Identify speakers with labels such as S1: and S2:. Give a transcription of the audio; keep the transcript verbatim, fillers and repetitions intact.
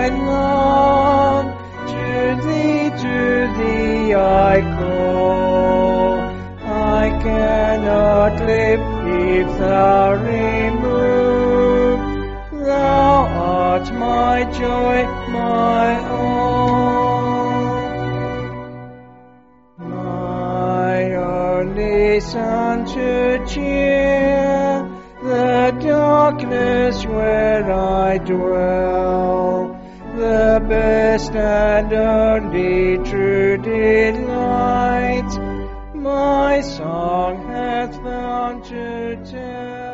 S1: I long. To thee, to thee I call. I cannot live if thou remove. Thou art my joy, my all. My only sun to cheer the darkness where I dwell, the best and only true delight, my song hath found to tell.